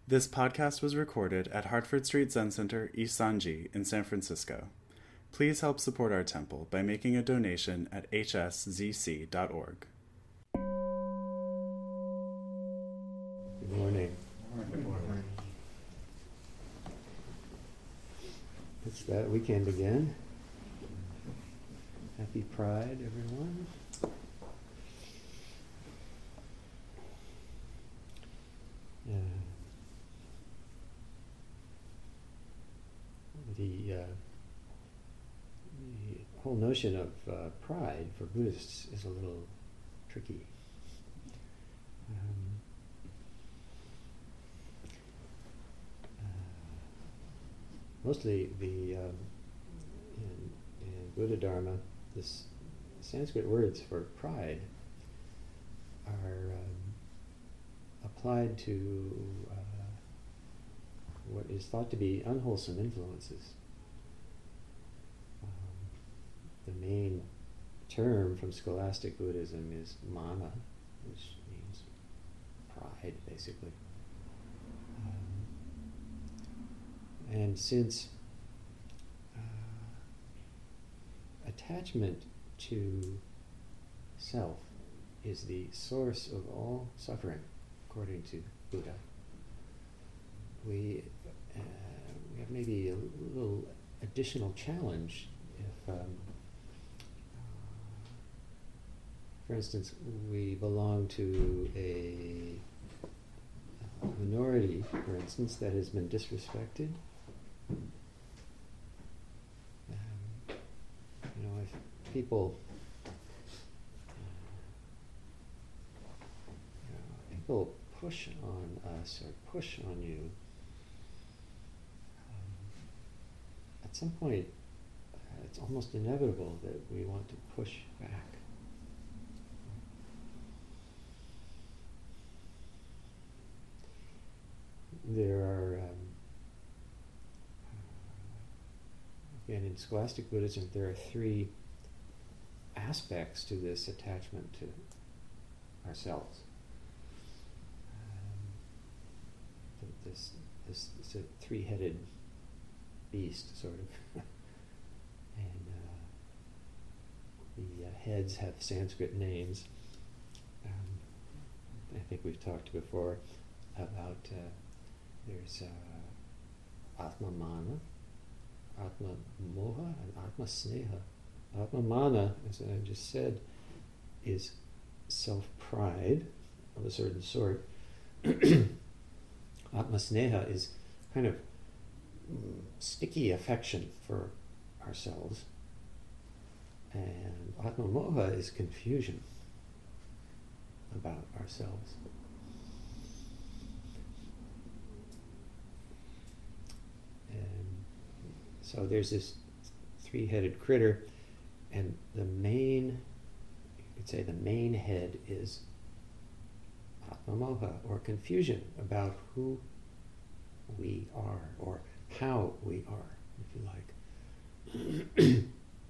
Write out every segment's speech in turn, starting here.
This podcast was recorded at Hartford Street Zen Center, East Sanji in San Francisco. Please help support our temple by making a donation at hszc.org. Good morning. Good morning. It's that weekend again. Happy Pride, everyone. The whole notion of pride for Buddhists is a little tricky. Mostly in Buddha Dharma, this Sanskrit words for pride are applied to what is thought to be unwholesome influences. The main term from scholastic Buddhism is mana, which means pride, basically. And since attachment to self is the source of all suffering, according to Buddha, we have maybe a little additional challenge if, for instance, we belong to a minority, for instance, that has been disrespected. If people push on us or push on you, at some point it's almost inevitable that we want to push back. There are, again, in scholastic Buddhism, there are three aspects to this attachment to ourselves. This a three-headed beast, sort of, and the heads have Sanskrit names. I think we've talked before about there's Atma Mana, Atma Moha, and Atma Sneha. Atma Mana, as I just said, is self-pride of a certain sort. Atma Sneha is kind of sticky affection for ourselves. And Atma Moha is confusion about ourselves. And so there's this three-headed critter, and the main head is Atma Moha, or confusion about who we are, or how we are, if you like.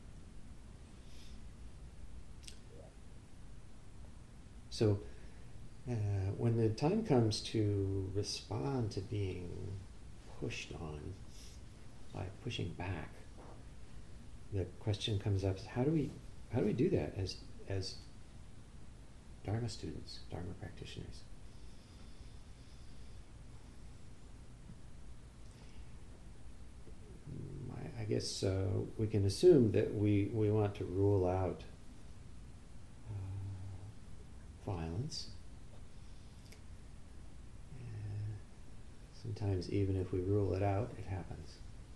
So when the time comes to respond to being pushed on by pushing back, the question comes up: how do we do that as Dharma students, Dharma practitioners? I guess we can assume that we want to rule out violence. Sometimes even if we rule it out, it happens.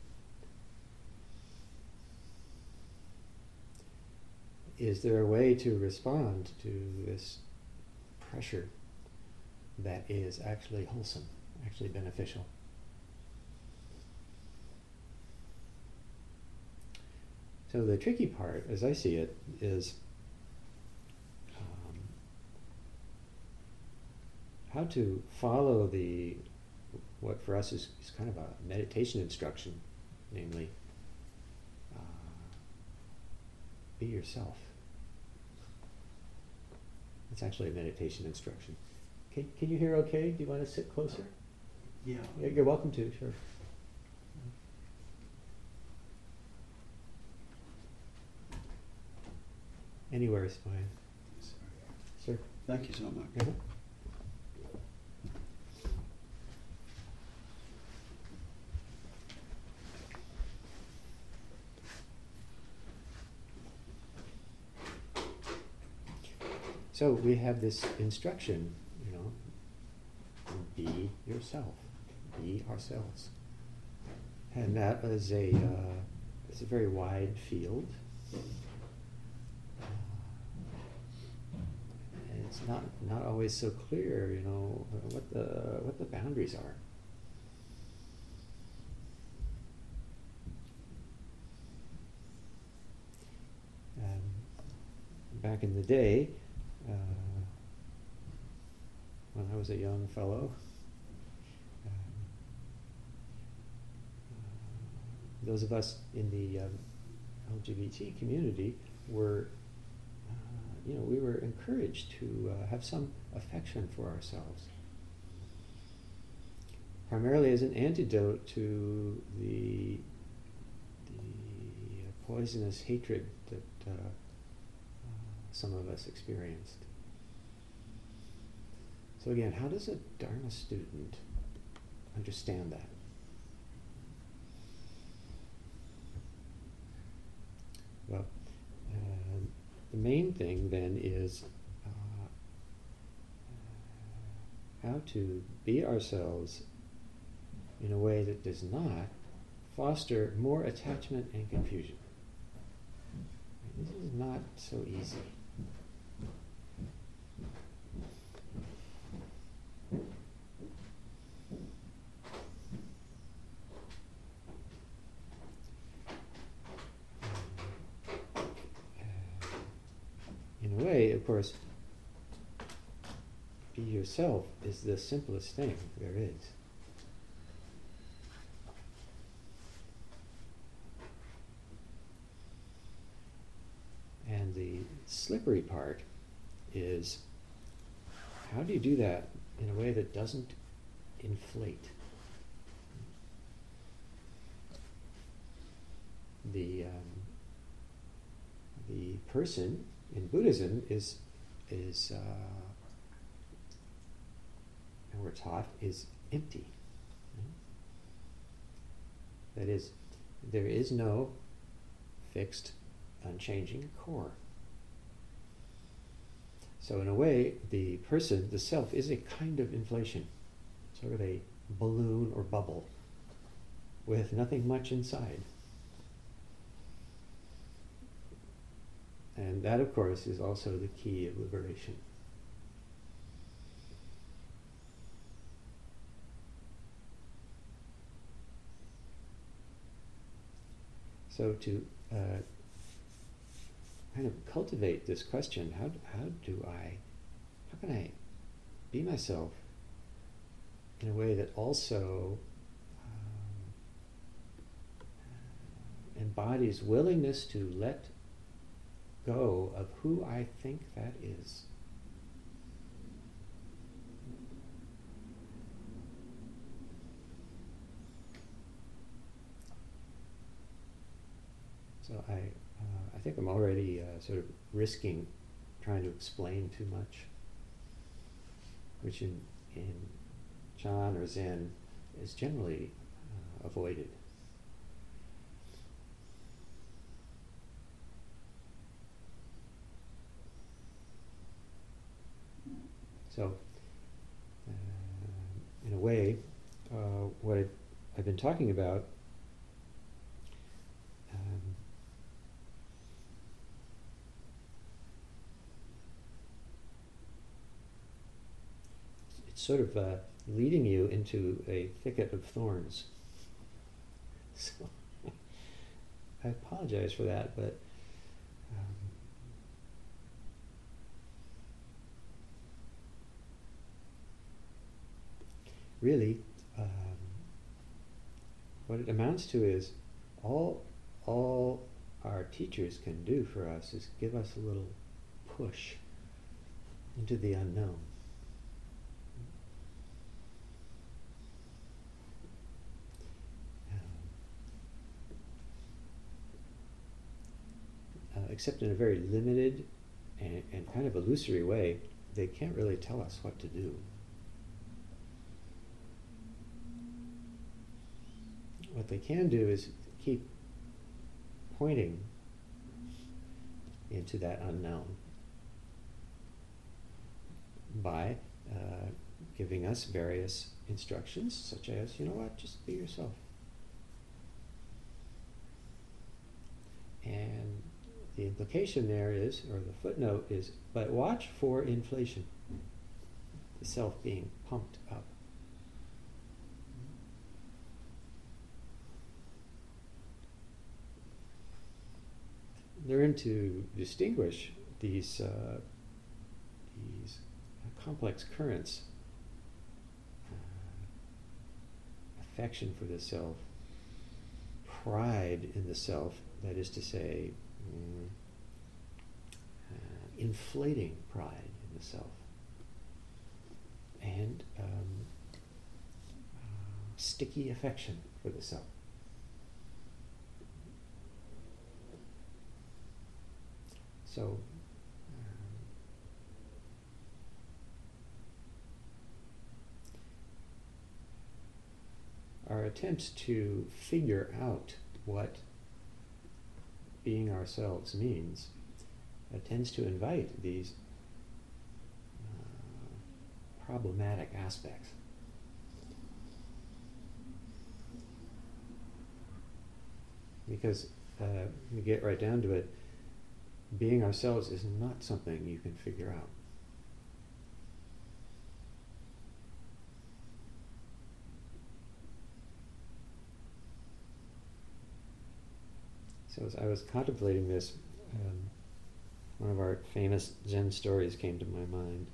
Is there a way to respond to this pressure that is actually wholesome, actually beneficial? So the tricky part, as I see it, is how to follow what for us is kind of a meditation instruction, namely, be yourself. It's actually a meditation instruction. Can you hear okay? Do you want to sit closer? Yeah, you're welcome to, sure. Anywhere is fine. Sure. Thank you so much. Mhm. So we have this instruction, be yourself, be ourselves. And that is it's a very wide field. And it's not always so clear, what the boundaries are. Back in the day, when I was a young fellow, those of us in the LGBT community were, we were encouraged to have some affection for ourselves, primarily as an antidote to the poisonous hatred that some of us experienced. So again, how does a Dharma student understand that? Well, the main thing then is how to be ourselves in a way that does not foster more attachment and confusion. This is not so easy. In a way, of course, be yourself is the simplest thing there is. And the slippery part is, how do you do that in a way that doesn't inflate? The person in Buddhism is and we're taught, is empty. That is, there is no fixed, unchanging core. So in a way, the person, the self, is a kind of inflation, sort of a balloon or bubble with nothing much inside. And that, of course, is also the key of liberation. So to kind of cultivate this question, how can I be myself in a way that also embodies willingness to let go of who I think that is. So I think I'm already sort of risking trying to explain too much, which in Chan or Zen is generally avoided. So, in a way, what I've been talking about it's sort of leading you into a thicket of thorns. So, I apologize for that, but really, what it amounts to is all our teachers can do for us is give us a little push into the unknown. except in a very limited and kind of illusory way, they can't really tell us what to do. What they can do is keep pointing into that unknown by giving us various instructions, such as, you know what, just be yourself. And the implication there is, or the footnote is, but watch for inflation, the self being pumped up. Learn to distinguish these complex currents, affection for the self, pride in the self, that is to say, inflating pride in the self, and sticky affection for the self. So, our attempts to figure out what being ourselves means tends to invite these problematic aspects. Because, we get right down to it, being ourselves is not something you can figure out. So as I was contemplating this, one of our famous Zen stories came to my mind.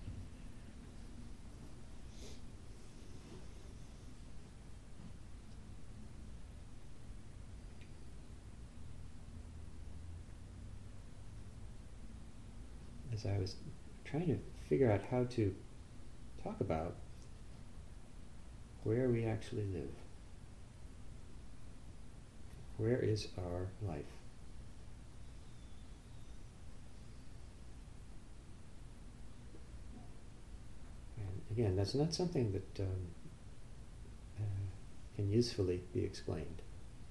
As I was trying to figure out how to talk about where we actually live. Where is our life? And again, that's not something that can usefully be explained.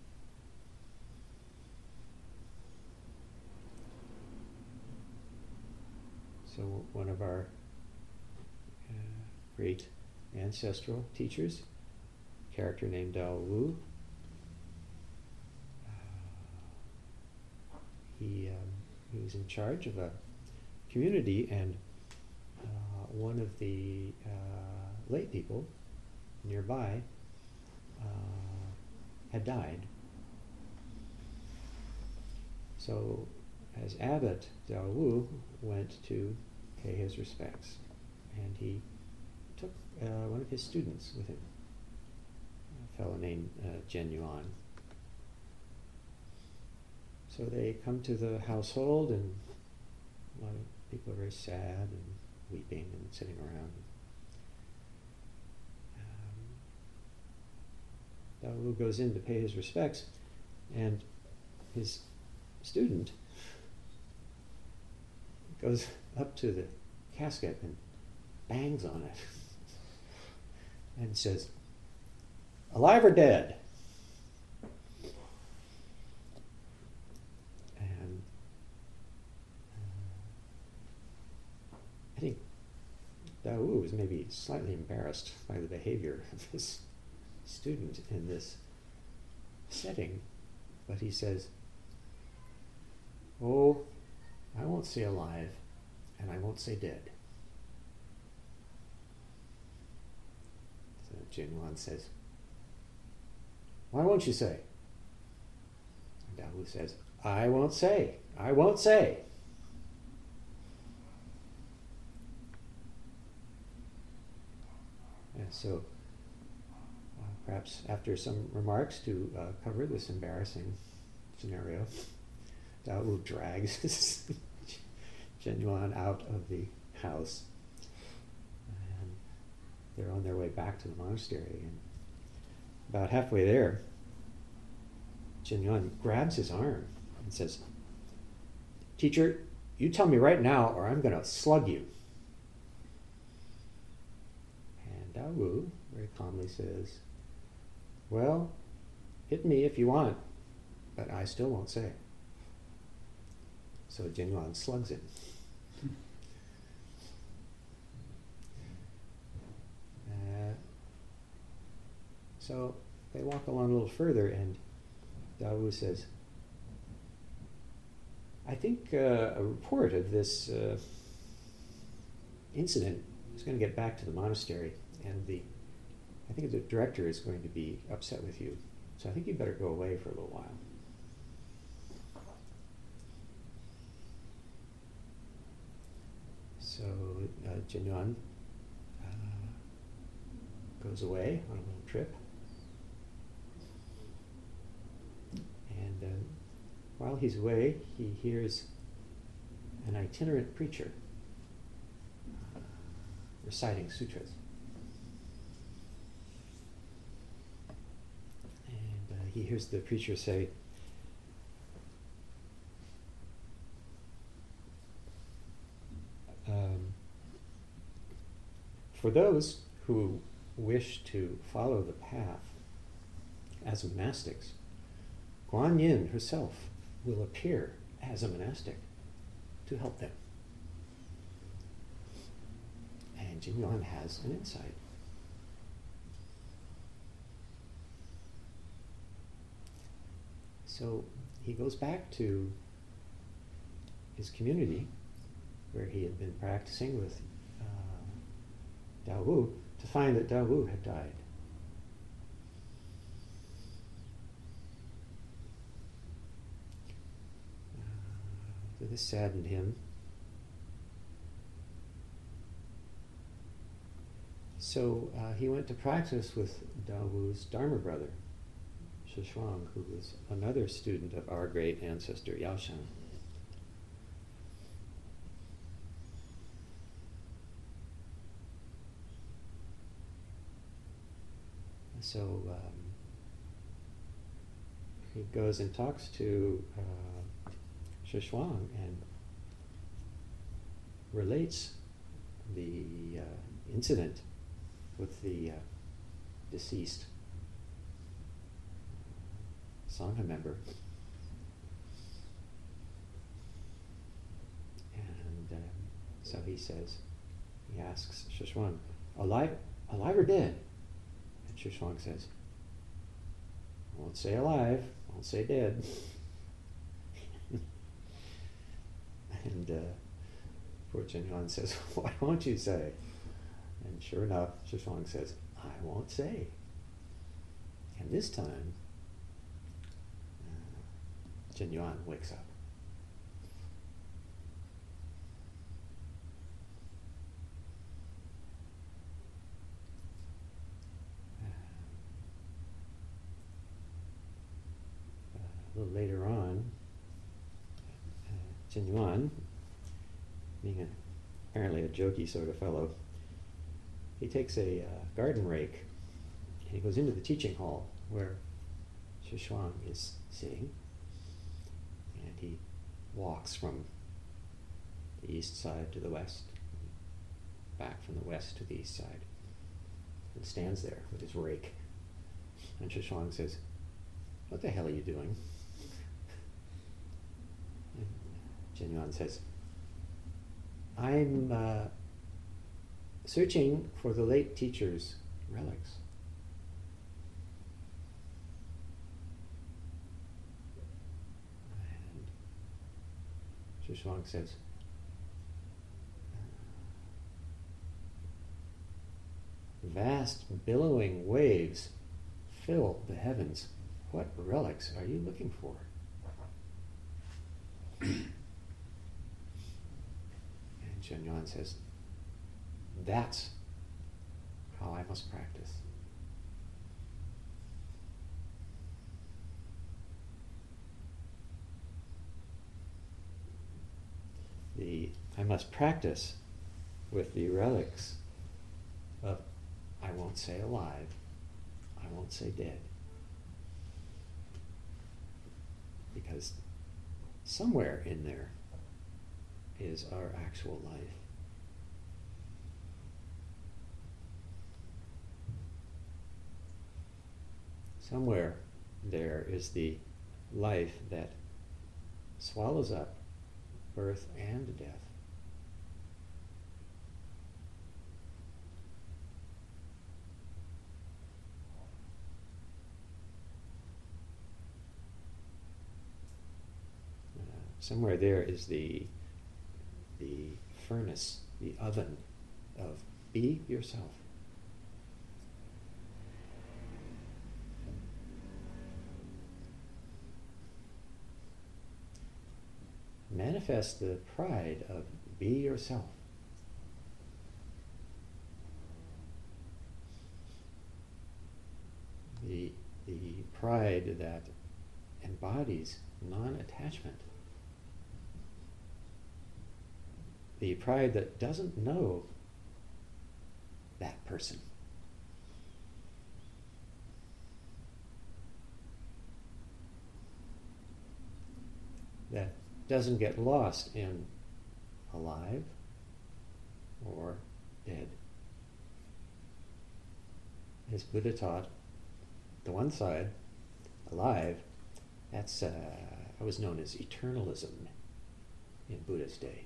So one of our great ancestral teachers, a character named Dao Wu, he was in charge of a community, and one of the lay people nearby had died. So as abbot, Dao Wu went to pay his respects, and he took one of his students with him, a fellow named Zhen Yuan. So they come to the household, and a lot of people are very sad and weeping and sitting around. Dao Wu goes in to pay his respects, and his student goes up to the casket and bangs on it and says, "Alive or dead?" And I think Dao Wu was maybe slightly embarrassed by the behavior of his student in this setting, but he says, "Oh, I won't say alive, and I won't say dead." So Zhen Yuan says, "Why won't you say?" And Dao Wu says, "I won't say. I won't say." And so perhaps after some remarks to cover this embarrassing scenario, Dao Wu drags Zhen Yuan out of the house, and they're on their way back to the monastery. And about halfway there, Zhen Yuan grabs his arm and says, Teacher, you tell me right now or I'm going to slug you. And Dao Wu very calmly says, well, hit me if you want, but I still won't say. So Jin Yuan slugs him. So they walk along a little further, and Dao Wu says, I think a report of this incident is going to get back to the monastery, and I think the director is going to be upset with you. So I think you better go away for a little while. So Jin Yuan goes away on a little trip. And while he's away, he hears an itinerant preacher reciting sutras. And he hears the preacher say, for those who wish to follow the path as monastics, Guan Yin herself will appear as a monastic to help them. And Jin Yuan has an insight. So he goes back to his community where he had been practicing with Dao Wu to find that Dao Wu had died. So this saddened him. So he went to practice with Dao Wu's Dharma brother, Shi Shuang, who was another student of our great ancestor Yao Shan. So he goes and talks to Shi Shuang and relates the incident with the deceased Sangha member. And so he asks Shi Shuang, alive or dead? And Shi Shuang says, I won't say alive, I won't say dead. And poor Jin Yuan says, why won't you say? And sure enough, Shi Shuang says, I won't say. And this time, Jin Yuan wakes up. A little later on, Jin Yuan, being apparently a jokey sort of fellow, he takes a garden rake and he goes into the teaching hall where Shi Shuang is sitting, and he walks from the east side to the west, back from the west to the east side, and stands there with his rake. And Shi Shuang says, what the hell are you doing? And Jin Yuan says, I'm searching for the late teacher's relics. And Shi Shuang says, vast billowing waves fill the heavens. What relics are you looking for? And Jin Yuan says, that's how I must practice. I must practice with the relics of I won't say alive, I won't say dead. Because somewhere in there, is our actual life. Somewhere there is the life that swallows up birth and death. Somewhere there is the furnace, the oven of be yourself. Manifest the pride of be yourself. The pride that embodies non-attachment. The pride that doesn't know that person. That doesn't get lost in alive or dead. As Buddha taught, the one side, alive, that was known as eternalism in Buddha's day.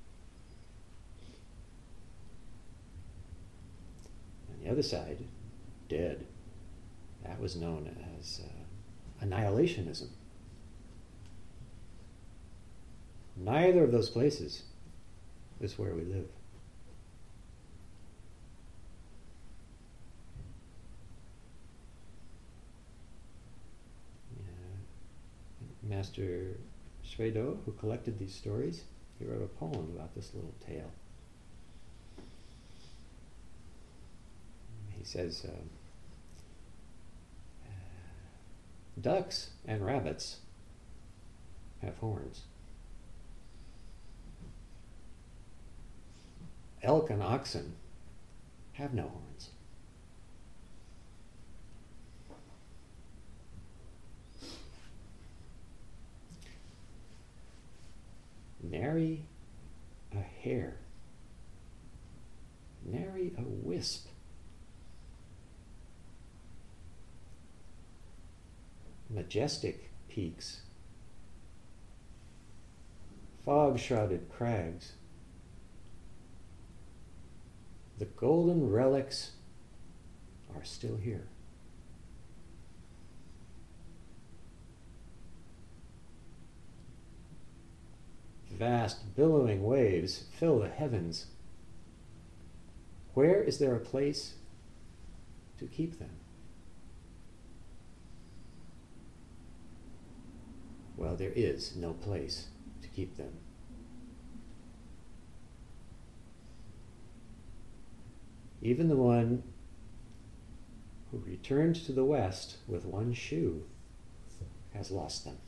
On the other side, dead, that was known as annihilationism. Neither of those places is where we live. Master Shwedo, who collected these stories, he wrote a poem about this little tale. He says, ducks and rabbits have horns. Elk and oxen have no horns. Nary a hair, nary a wisp. Majestic peaks, fog-shrouded crags, the golden relics are still here. Vast billowing waves fill the heavens. Where is there a place to keep them? Well, there is no place to keep them. Even the one who returned to the West with one shoe has lost them.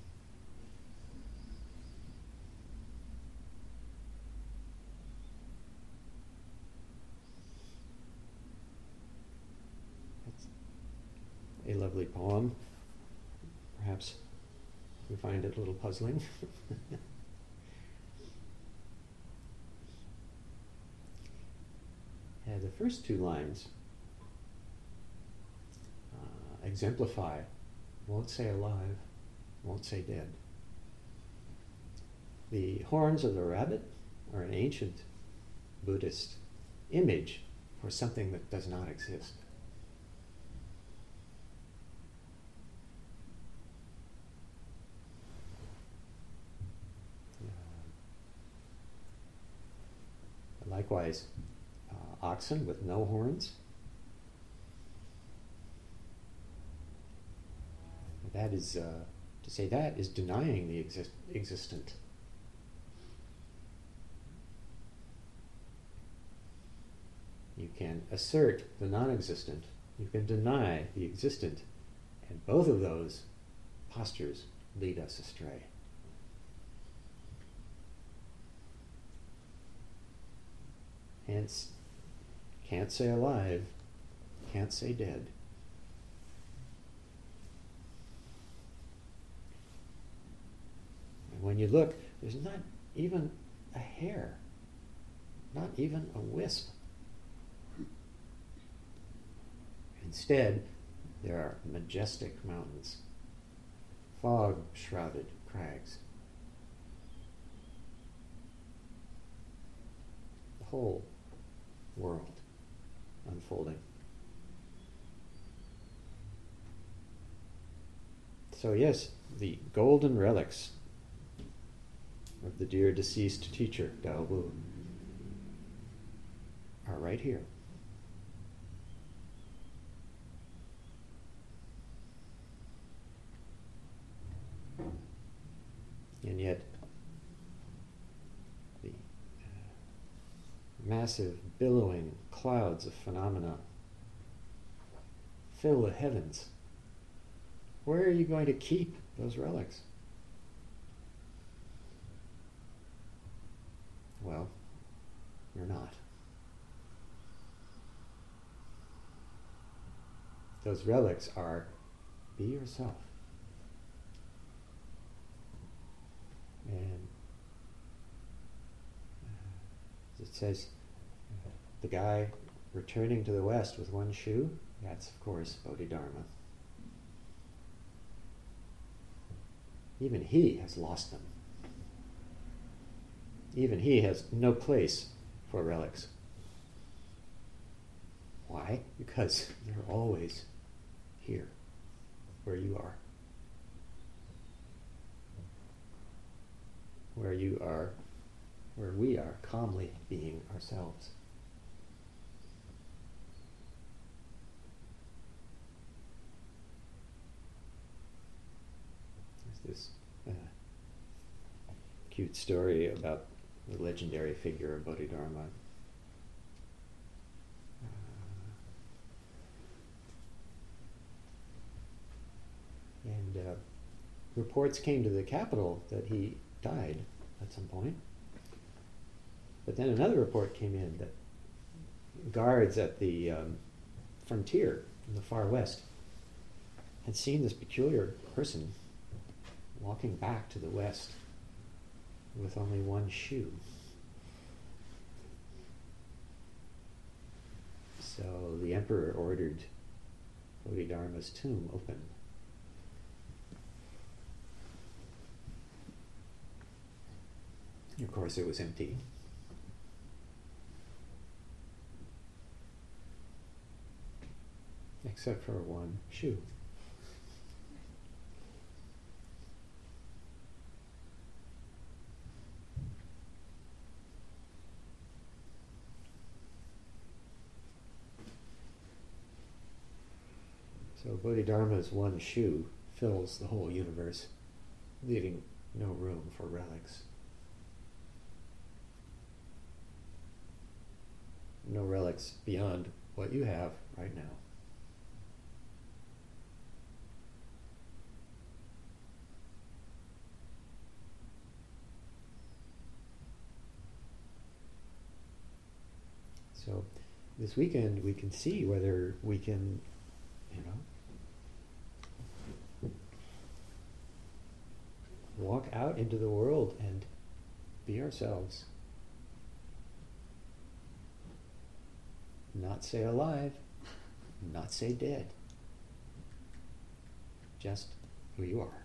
That's a lovely poem. Perhaps you find it a little puzzling. The first two lines exemplify, won't say alive, won't say dead. The horns of the rabbit are an ancient Buddhist image for something that does not exist. Likewise, oxen with no horns. That is, to say that is denying the existent. You can assert the non-existent, you can deny the existent, and both of those postures lead us astray. Hence, can't say alive, can't say dead. And when you look, there's not even a hair, not even a wisp. Instead, there are majestic mountains, fog-shrouded crags. The whole world unfolding. So yes, the golden relics of the dear deceased teacher, Dao Wu, are right here. And yet, the massive billowing clouds of phenomena fill the heavens. Where are you going to keep those relics? Well, you're not. Those relics are be yourself. And it says, the guy returning to the West with one shoe, that's of course Bodhidharma. Even he has lost them. Even he has no place for relics. Why? Because they're always here, where you are. Where you are, where we are, calmly being ourselves. There's this cute story about the legendary figure of Bodhidharma. And reports came to the capital that he died at some point. But then another report came in that guards at the frontier in the far west had seen this peculiar person walking back to the west with only one shoe. So the emperor ordered Bodhidharma's tomb open. Of course, it was empty. Except for one shoe. So Bodhidharma's one shoe fills the whole universe, leaving no room for relics. No relics beyond what you have right now. So this weekend we can see whether we can, walk out into the world and be ourselves. Not say alive, not say dead. Just who you are.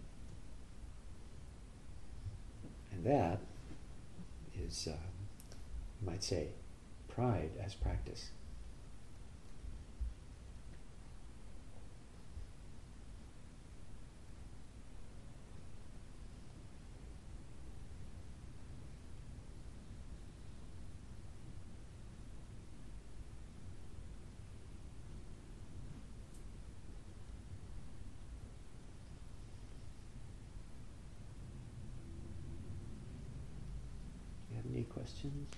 And that is, you might say, pride as practice. You have any questions?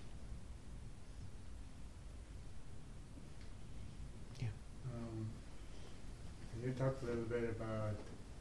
You talked a little bit about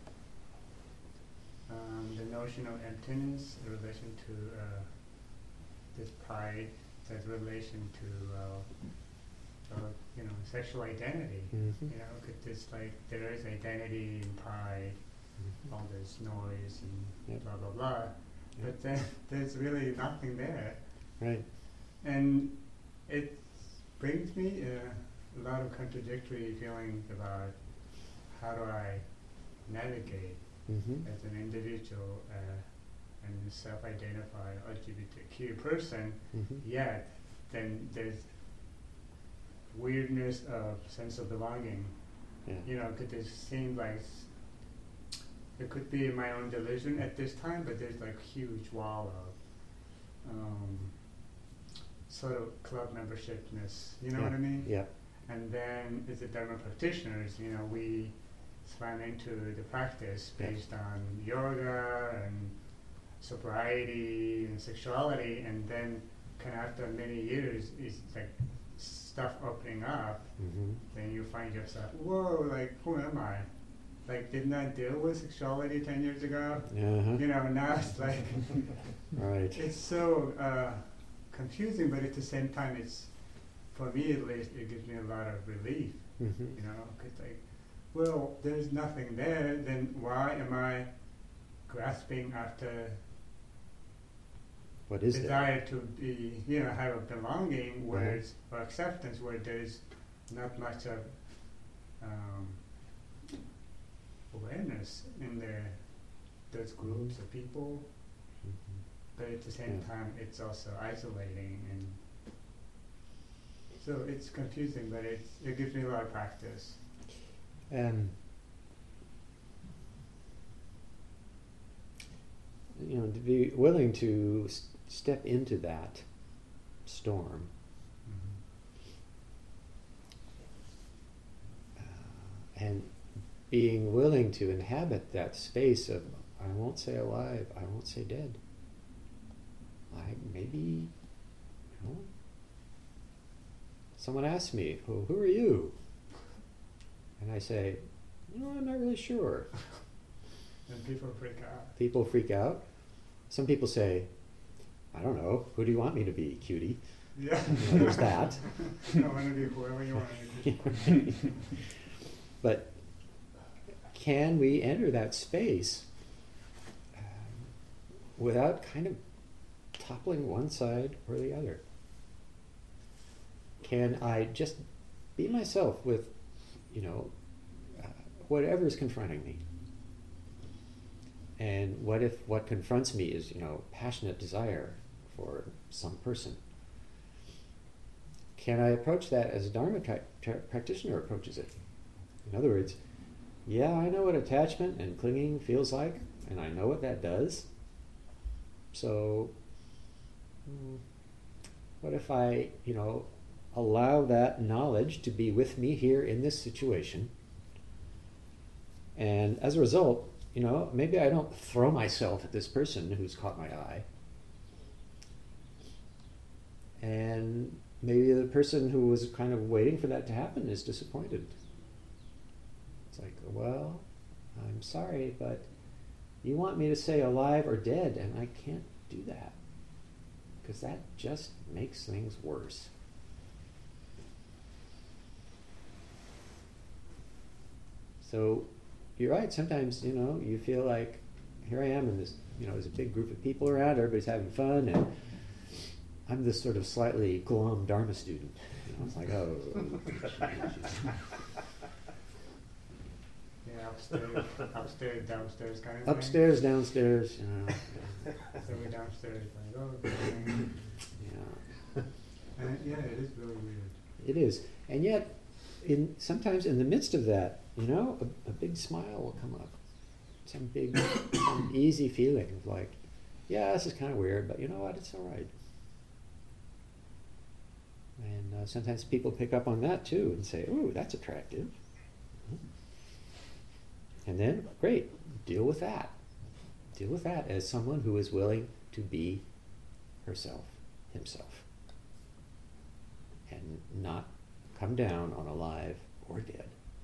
the notion of emptiness in relation to this pride, as relation to sexual identity. Mm-hmm. It's like there is identity in pride, all this noise and Yep. blah blah blah. but then there's really nothing there. Right. And it brings me a lot of contradictory feelings about how do I navigate Mm-hmm. as an individual and self-identify LGBTQ person, Mm-hmm. yet then there's weirdness of sense of belonging. Yeah. You know, could it seem like it could be my own delusion at this time, but there's like huge wall of sort of club membershipness. You know what I mean? Yeah. And then as a Dharma practitioners, you know, we swam into the practice based on yoga and sobriety and sexuality, and then kind of after many years, it's like stuff opening up, Mm-hmm. then you find yourself, whoa, like, who am I? Like, didn't I deal with sexuality 10 years ago? Uh-huh. You know, now it's like, Right. it's so confusing, but at the same time, it's, for me at least, it gives me a lot of relief, Mm-hmm. you know, because like, well, there's nothing there, then why am I grasping after What is that? desire to be, you know, have a belonging where Right. it's, or acceptance where there's not much of awareness in those groups of people, Mm-hmm. but at the same Yeah. time it's also isolating, and so it's confusing, but it gives me a lot of practice. You know, to be willing to step into that storm, and being willing to inhabit that space of, I won't say alive, I won't say dead. Maybe, you know, someone asks me, well, who are you? And I say, I'm not really sure. And people freak out. People freak out. Some people say, I don't know, who do you want me to be, cutie? Yeah. You know, there's that. I want to be whoever you want me to be. But can we enter that space without kind of toppling one side or the other? Can I just be myself with, whatever's confronting me? And what if what confronts me is, passionate desire for some person? Can I approach that as a Dharma practitioner approaches it? In other words, yeah, I know what attachment and clinging feels like, and I know what that does. So, what if I, allow that knowledge to be with me here in this situation? And as a result, maybe I don't throw myself at this person who's caught my eye. And maybe the person who was kind of waiting for that to happen is disappointed. It's like, well, I'm sorry, but you want me to say alive or dead, and I can't do that, because that just makes things worse. So you're right, sometimes, you feel like, here I am in this, there's a big group of people around, everybody's having fun, and I'm this sort of slightly glum Dharma student. It's like, oh. Yeah, upstairs, downstairs kind of Upstairs, downstairs, thing. So we're downstairs, like, oh, good thing. Yeah. And yeah, it is really weird. It is. And yet, sometimes in the midst of that, a big smile will come up. Some easy feeling of like, yeah, this is kind of weird, but you know what, it's all right. And sometimes people pick up on that too and say, ooh, that's attractive. And then, great, deal with that. Deal with that as someone who is willing to be herself, himself, and not come down on alive or dead.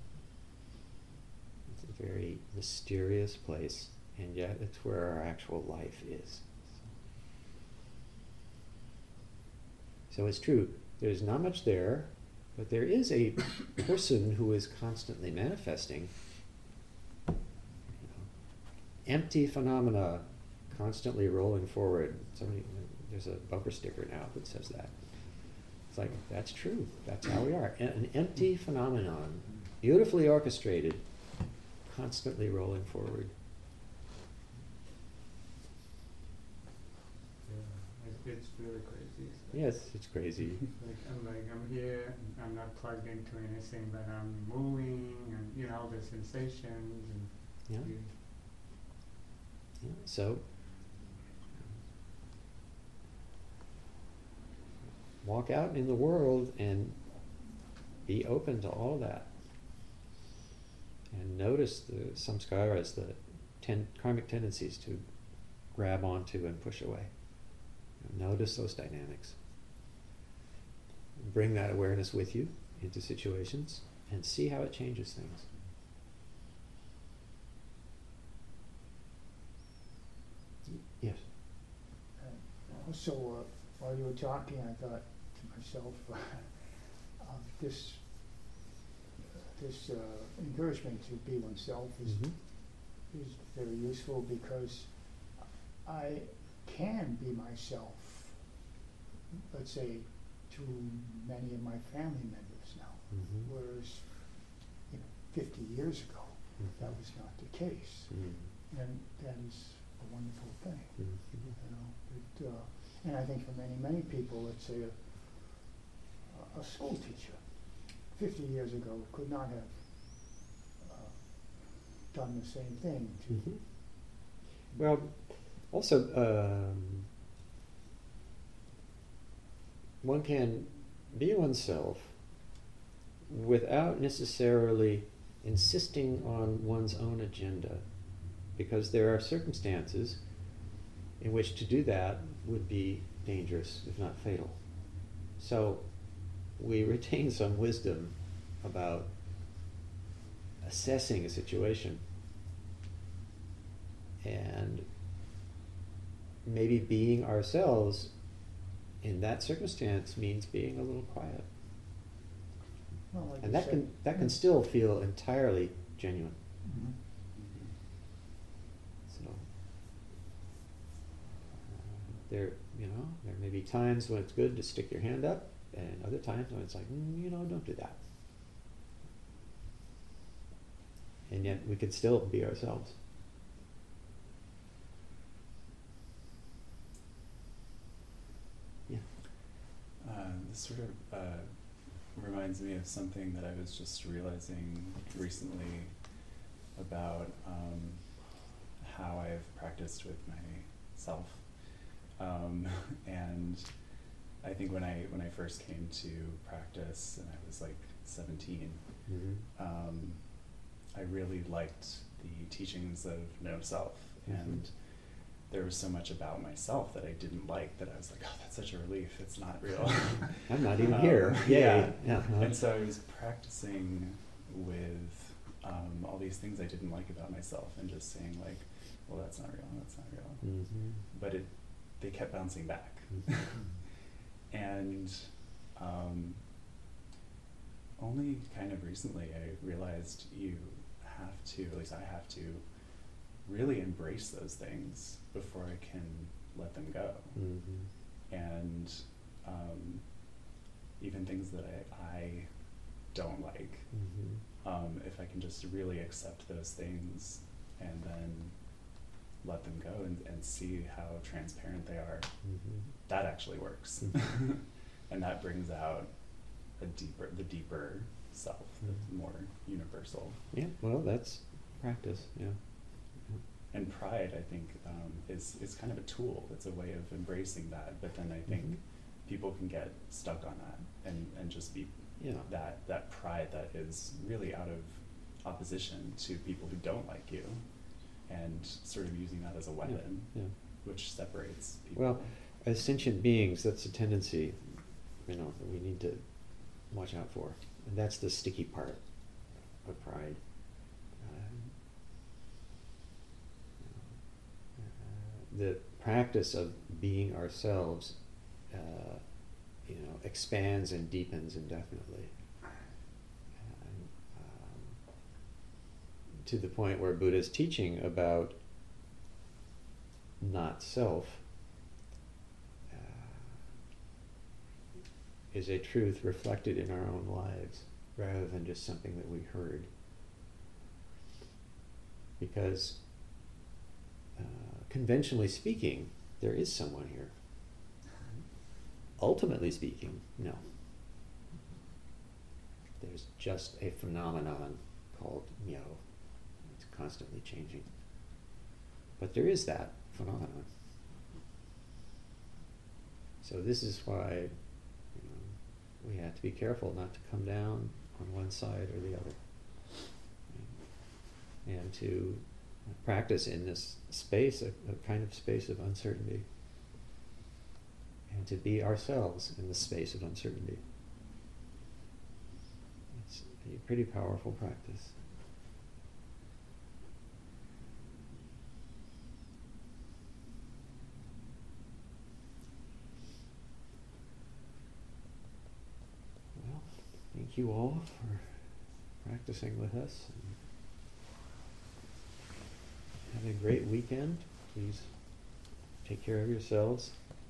It's a very mysterious place, and yet it's where our actual life is. So it's true, there's not much there, but there is a person who is constantly manifesting. Empty phenomena constantly rolling forward. There's a bumper sticker now that says that. It's like, that's true. That's how we are. An empty phenomenon, beautifully orchestrated, constantly rolling forward. Yeah, it's really crazy. Yes, it's crazy. I'm here, I'm not plugged into anything, but I'm moving, and all the sensations and. Yeah. Yeah. So, walk out in the world and be open to all that. And notice the samskaras, the karmic tendencies to grab onto and push away. Notice those dynamics. Bring that awareness with you into situations and see how it changes things. Yes. Also, while you were talking, I thought to myself, this encouragement to be oneself is very useful, because I can be myself, let's say, to many of my family members now, whereas 50 years ago that was not the case, and that is a wonderful thing. And I think for many people, let's say a school teacher 50 years ago could not have done the same thing. Well, also, one can be oneself without necessarily insisting on one's own agenda, because there are circumstances in which to do that would be dangerous, if not fatal. So we retain some wisdom about assessing a situation, and maybe being ourselves in that circumstance means being a little quiet. Well, like And you that said, can still feel entirely genuine. So there may be times when it's good to stick your hand up, and other times when it's like, don't do that. And yet we could still be ourselves. Yeah. This sort of reminds me of something that I was just realizing recently about how I've practiced with myself. And I think when I first came to practice, and I was like 17, I really liked the teachings of no self, and there was so much about myself that I didn't like, that I was like, oh, that's such a relief, it's not real. I'm not even here. Yay. Yeah. And so I was practicing with all these things I didn't like about myself, and just saying like, well, that's not real, that's not real. But they kept bouncing back. And only kind of recently I realized you have to, at least I have to, really embrace those things before I can let them go. And even things that I don't like, if I can just really accept those things and then let them go and see how transparent they are, that actually works. And that brings out the deeper self, the more universal. Yeah, well, that's practice, yeah. And pride, I think, is kind of a tool. It's a way of embracing that. But then I think people can get stuck on that and just be that pride that is really out of opposition to people who don't like you, and sort of using that as a weapon, which separates people. Well, as sentient beings, that's a tendency, that we need to watch out for. And that's the sticky part of pride. The practice of being ourselves, expands and deepens indefinitely. To the point where Buddha's teaching about not self is a truth reflected in our own lives rather than just something that we heard. Because conventionally speaking, there is someone here. Ultimately speaking, no. There's just a phenomenon called Myo. It's constantly changing. But there is that phenomenon. So this is why we have to be careful not to come down on one side or the other. And to practice in this space, a kind of space of uncertainty. And to be ourselves in the space of uncertainty. It's a pretty powerful practice. Well, thank you all for practicing with us. Have a great weekend. Please take care of yourselves.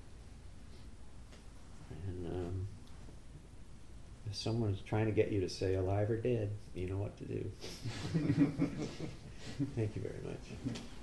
And if someone's trying to get you to say alive or dead, you know what to do. Thank you very much.